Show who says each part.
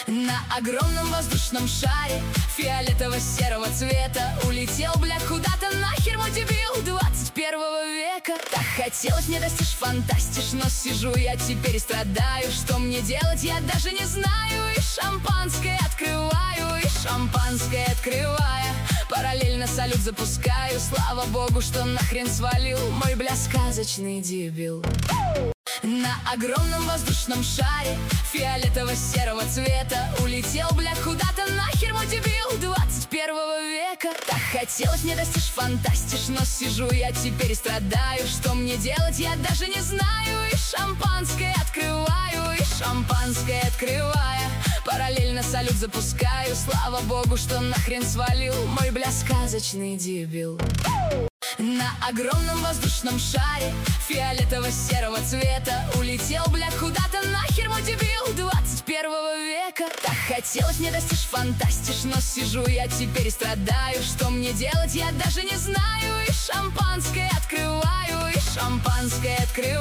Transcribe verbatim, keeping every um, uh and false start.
Speaker 1: На огромном воздушном шаре фиолетово-серого цвета улетел, бля, куда-то нахер, мой дебил, двадцать первого века. Так хотелось мне достичь фантастиш, но сижу я теперь и страдаю. Что мне делать, я даже не знаю. И шампанское открываю, и шампанское открывая, параллельно салют запускаю. Слава богу, что нахрен свалил мой, бля, сказочный дебил. На огромном воздушном шаре фиолетово-серого цвета улетел, бля, куда-то нахер, мой дебил, двадцать первого века. Так хотелось мне достичь фантастиш, но сижу я теперь и страдаю. Что мне делать, я даже не знаю. И шампанское открываю, и шампанское открывая, параллельно салют запускаю. Слава богу, что нахрен свалил мой, бля, сказочный дебил. На огромном воздушном шаре фиолетово-серого цвета улетел, бля, куда-то нахер, мой дебил, двадцать первого века. Так хотелось мне достичь фантастиш, но сижу я теперь и страдаю. Что мне делать, я даже не знаю. И шампанское открываю, и шампанское открываю.